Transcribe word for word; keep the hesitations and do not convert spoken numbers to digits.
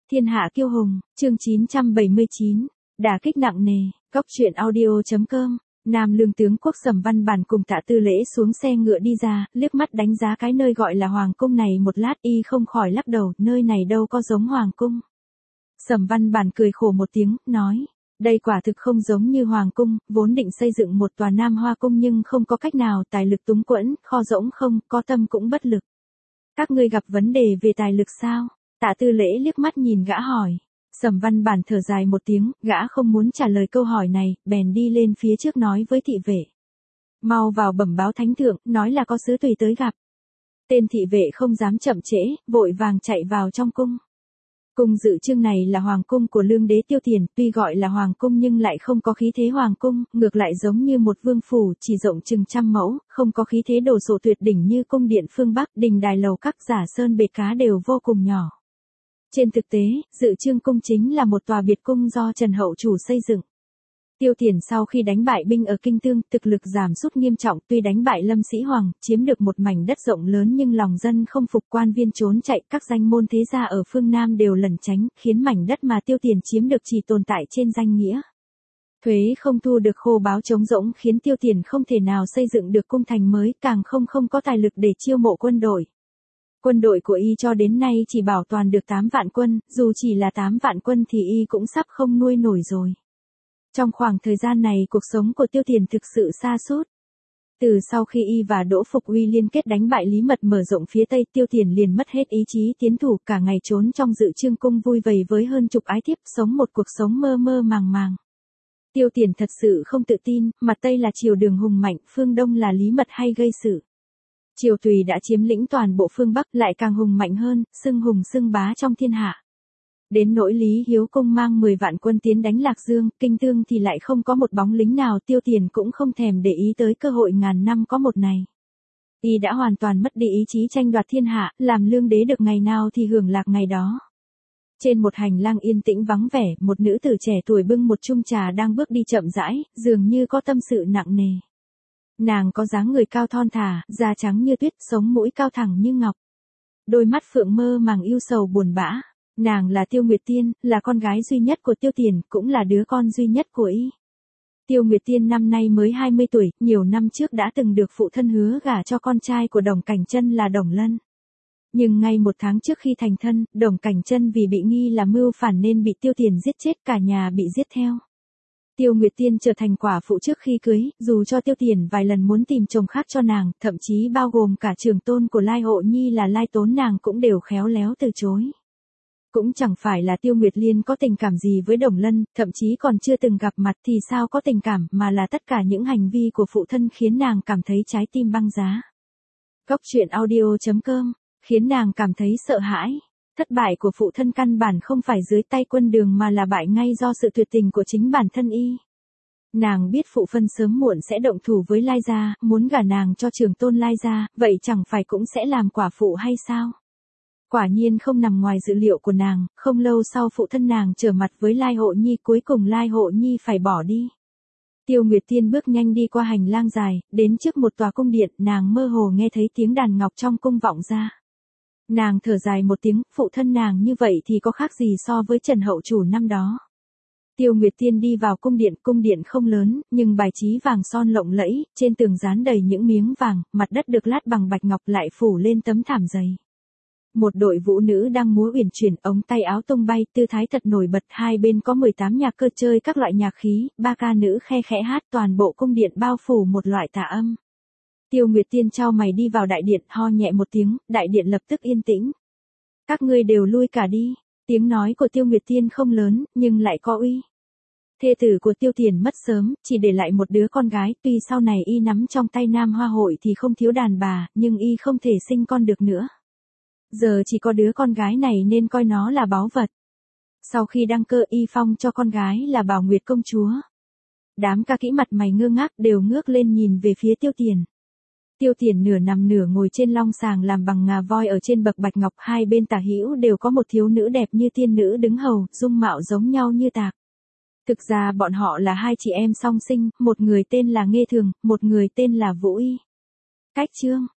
Thiên hạ kiêu hùng, chương chín trăm bảy mươi chín, đả kích nặng nề, Cốc truyện audio chấm com. Nam lương tướng quốc Sầm Văn Bản cùng Tạ Tư Lễ xuống xe ngựa đi ra, liếc mắt đánh giá cái nơi gọi là hoàng cung này một lát, y không khỏi lắc đầu, nơi này đâu có giống hoàng cung. Sầm Văn Bản cười khổ một tiếng, nói, đây quả thực không giống như hoàng cung, vốn định xây dựng một tòa Nam Hoa cung nhưng không có cách nào, tài lực túng quẫn, kho rỗng không, có tâm cũng bất lực. Các ngươi gặp vấn đề về tài lực sao? Tạ Tư Lễ liếc mắt nhìn gã hỏi. Sầm Văn Bản thở dài một tiếng, gã không muốn trả lời câu hỏi này, bèn đi lên phía trước nói với thị vệ. Mau vào bẩm báo thánh thượng, nói là có sứ tùy tới gặp. Tên thị vệ không dám chậm trễ, vội vàng chạy vào trong cung. Cung dự trưng này là hoàng cung của lương đế Tiêu Tiền, tuy gọi là hoàng cung nhưng lại không có khí thế hoàng cung, ngược lại giống như một vương phủ, chỉ rộng chừng trăm mẫu, không có khí thế đồ sộ tuyệt đỉnh như cung điện phương Bắc, đình đài lầu các giả sơn bệt cá đều vô cùng nhỏ. Trên thực tế, dự trưng cung chính là một tòa biệt cung do Trần Hậu Chủ xây dựng. Tiêu Tiền sau khi đánh bại binh ở Kinh Tương, thực lực giảm sút nghiêm trọng, tuy đánh bại Lâm Sĩ Hoàng, chiếm được một mảnh đất rộng lớn nhưng lòng dân không phục, quan viên trốn chạy, các danh môn thế gia ở phương Nam đều lẩn tránh, khiến mảnh đất mà Tiêu Tiền chiếm được chỉ tồn tại trên danh nghĩa. Thuế không thu được, khô báo trống rỗng, khiến Tiêu Tiền không thể nào xây dựng được cung thành mới, càng không không có tài lực để chiêu mộ quân đội. Quân đội của y cho đến nay chỉ bảo toàn được tám vạn quân, dù chỉ là tám vạn quân thì y cũng sắp không nuôi nổi rồi. Trong khoảng thời gian này cuộc sống của Tiêu Tiền thực sự sa sút. Từ sau khi y và Đỗ Phục Uy liên kết đánh bại Lý Mật mở rộng phía Tây, Tiêu Tiền liền mất hết ý chí tiến thủ, cả ngày trốn trong dự trương cung vui vầy với hơn chục ái thiếp, sống một cuộc sống mơ mơ màng màng. Tiêu Tiền thật sự không tự tin, mặt Tây là triều Đường hùng mạnh, phương Đông là Lý Mật hay gây sự. Triều Tùy đã chiếm lĩnh toàn bộ phương Bắc, lại càng hùng mạnh hơn, xưng hùng xưng bá trong thiên hạ. Đến nỗi Lý Hiếu Công mang mười vạn quân tiến đánh Lạc Dương, Kinh Tương thì lại không có một bóng lính nào, Tiêu Tiền cũng không thèm để ý tới cơ hội ngàn năm có một này. Y đã hoàn toàn mất đi ý chí tranh đoạt thiên hạ, làm lương đế được ngày nào thì hưởng lạc ngày đó. Trên một hành lang yên tĩnh vắng vẻ, một nữ tử trẻ tuổi bưng một chung trà đang bước đi chậm rãi, dường như có tâm sự nặng nề. Nàng có dáng người cao thon thả, da trắng như tuyết, sống mũi cao thẳng như ngọc. Đôi mắt phượng mơ màng ưu sầu buồn bã. Nàng là Tiêu Nguyệt Tiên, là con gái duy nhất của Tiêu Tiền, cũng là đứa con duy nhất của y. Tiêu Nguyệt Tiên năm nay mới hai mươi tuổi, nhiều năm trước đã từng được phụ thân hứa gả cho con trai của Đồng Cảnh Chân là Đồng Lân. Nhưng ngay một tháng trước khi thành thân, Đồng Cảnh Chân vì bị nghi là mưu phản nên bị Tiêu Tiền giết chết, cả nhà bị giết theo. Tiêu Nguyệt Tiên trở thành quả phụ trước khi cưới, dù cho Tiêu Tiền vài lần muốn tìm chồng khác cho nàng, thậm chí bao gồm cả trưởng tôn của Lai Hộ Nhi là Lai Tốn, nàng cũng đều khéo léo từ chối. Cũng chẳng phải là Tiêu Nguyệt Liên có tình cảm gì với Đồng Lân, thậm chí còn chưa từng gặp mặt thì sao có tình cảm, mà là tất cả những hành vi của phụ thân khiến nàng cảm thấy trái tim băng giá. Cốc truyện audio chấm com, khiến nàng cảm thấy sợ hãi. Thất bại của phụ thân căn bản không phải dưới tay Quân Đường mà là bại ngay do sự tuyệt tình của chính bản thân y. Nàng biết phụ phân sớm muộn sẽ động thủ với Lai gia, muốn gả nàng cho trưởng tôn Lai gia, vậy chẳng phải cũng sẽ làm quả phụ hay sao? Quả nhiên không nằm ngoài dự liệu của nàng, không lâu sau phụ thân nàng trở mặt với Lai Hộ Nhi, cuối cùng Lai Hộ Nhi phải bỏ đi. Tiêu Nguyệt Tiên bước nhanh đi qua hành lang dài, đến trước một tòa cung điện, nàng mơ hồ nghe thấy tiếng đàn ngọc trong cung vọng ra. Nàng thở dài một tiếng, phụ thân nàng như vậy thì có khác gì so với Trần Hậu Chủ năm đó. Tiêu Nguyệt Tiên đi vào cung điện, cung điện không lớn, nhưng bài trí vàng son lộng lẫy, trên tường dán đầy những miếng vàng, mặt đất được lát bằng bạch ngọc lại phủ lên tấm thảm dày. Một đội vũ nữ đang múa uyển chuyển, ống tay áo tung bay, tư thái thật nổi bật, hai bên có mười tám nhạc cơ chơi các loại nhạc khí, ba ca nữ khe khẽ hát, toàn bộ cung điện bao phủ một loại tà âm. Tiêu Nguyệt Tiên chau mày đi vào đại điện, ho nhẹ một tiếng, đại điện lập tức yên tĩnh. Các ngươi đều lui cả đi. Tiếng nói của Tiêu Nguyệt Tiên không lớn, nhưng lại có uy. Thê tử của Tiêu Tiền mất sớm, chỉ để lại một đứa con gái, tuy sau này y nắm trong tay Nam Hoa Hội thì không thiếu đàn bà, nhưng y không thể sinh con được nữa. Giờ chỉ có đứa con gái này nên coi nó là báu vật. Sau khi đăng cơ y phong cho con gái là Bảo Nguyệt công chúa. Đám ca kỹ mặt mày ngơ ngác đều ngước lên nhìn về phía Tiêu Tiền. Tiêu Tiền nửa nằm nửa ngồi trên long sàng làm bằng ngà voi ở trên bậc bạch ngọc, hai bên tả hữu đều có một thiếu nữ đẹp như tiên nữ đứng hầu, dung mạo giống nhau như tạc. Thực ra bọn họ là hai chị em song sinh, một người tên là Nghê Thường, một người tên là Vũ Y. Cách chương